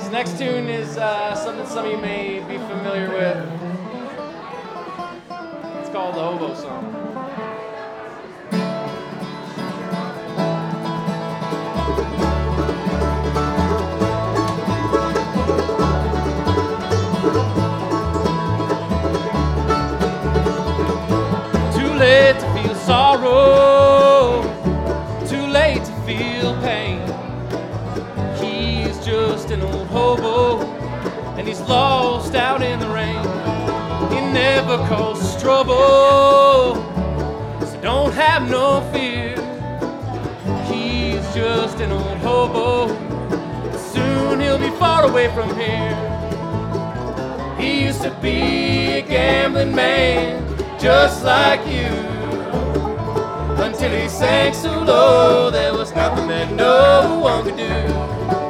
This next tune is something some of you may be familiar with. It's called the Hobo Song. Too late to feel sorrow, too late to feel pain. He's just an old hobo, and he's lost out in the rain. He never causes trouble, so don't have no fear. He's just an old hobo, soon he'll be far away from here. He used to be a gambling man, just like you, until he sank so low there was nothing that no one could do.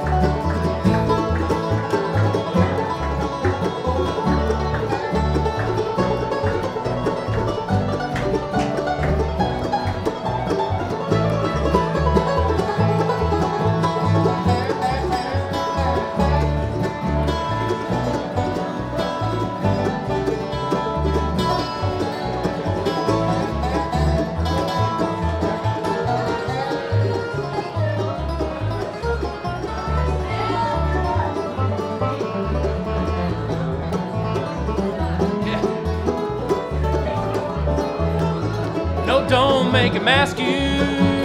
Don't make him ask you,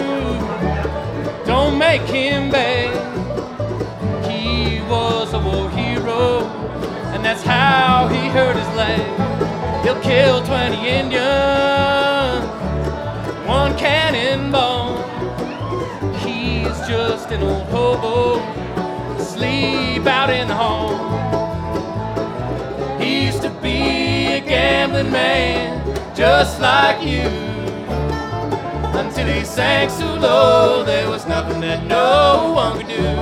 don't make him beg. He was a war hero, and that's how he hurt his leg. He'll kill 20 Indians, one cannonball. He's just an old hobo, asleep out in the hall. He used to be a gambling man, just like you, until he sank so low there was nothing that no one could do.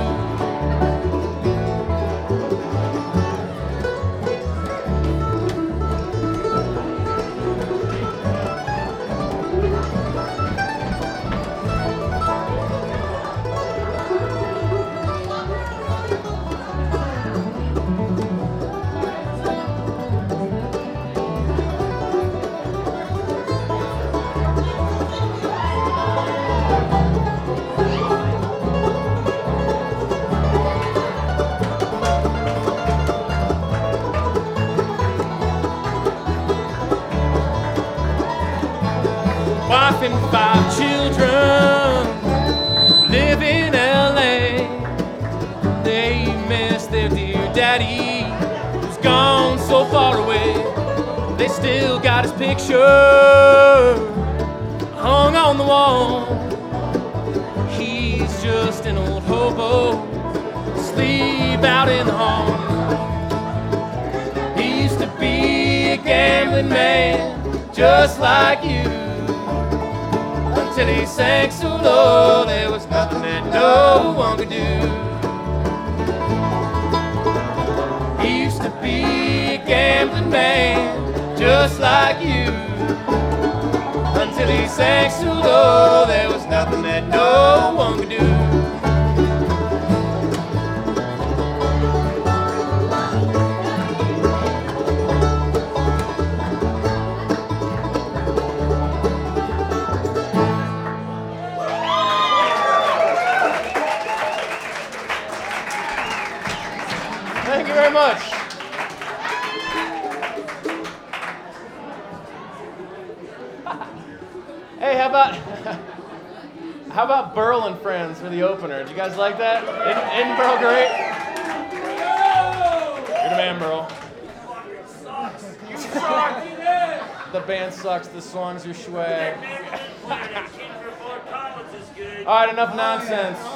Wife and 5 children live in LA. They miss their dear daddy, who's gone so far away. They still got his picture hung on the wall. He's just an old hobo, asleep out in the hall. He used to be a gambling man, just like you, until he sank so low there was nothing that no one could do. He used to be a gambling man, just like you, until he sank so low there was nothing that no one could do. Thank you very much. Hey, how about Burl and Friends for the opener? Did you guys like that? Isn't Burl great? You're the man, Burl. You suck. The band sucks. The songs are swag. All right, enough nonsense.